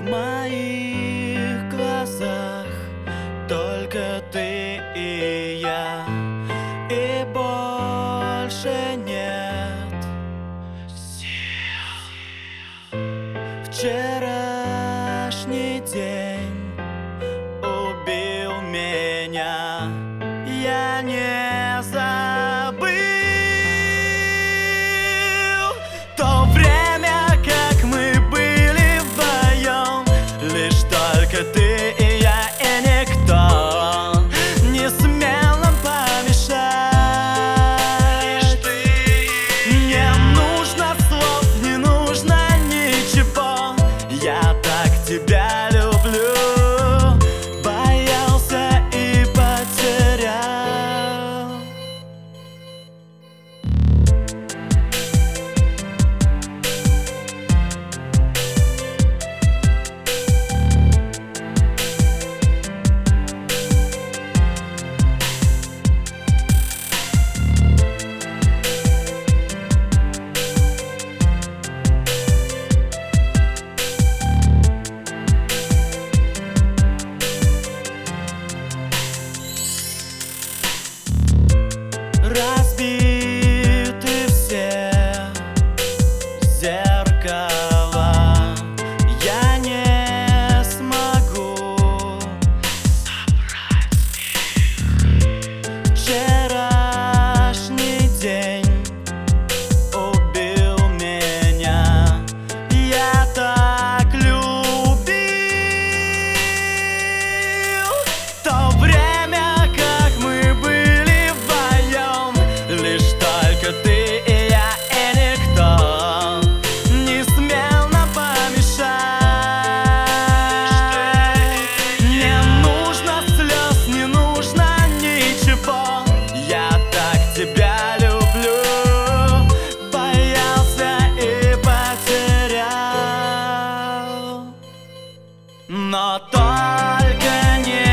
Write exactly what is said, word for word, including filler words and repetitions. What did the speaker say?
моих глазах только ты и я, и больше нет сил. Вчерашний день убил меня, я не забыл то время, как мы были вдвоем, лишь только ты и я, и никто не смел нам помешать. Лишь ты и я. Не нужно слов, не нужно ничего, я так тебя люблю. Боялся и потерял. Разбиты все зеркала, я не смогу собрать их. Вчерашний день убил меня, я так любил то время, как мы были вдвоем, лишь только ты и я, и никто не смел нам помешать. Не нужно слез, не нужно ничего, я так тебя люблю. Боялся и потерял, но только не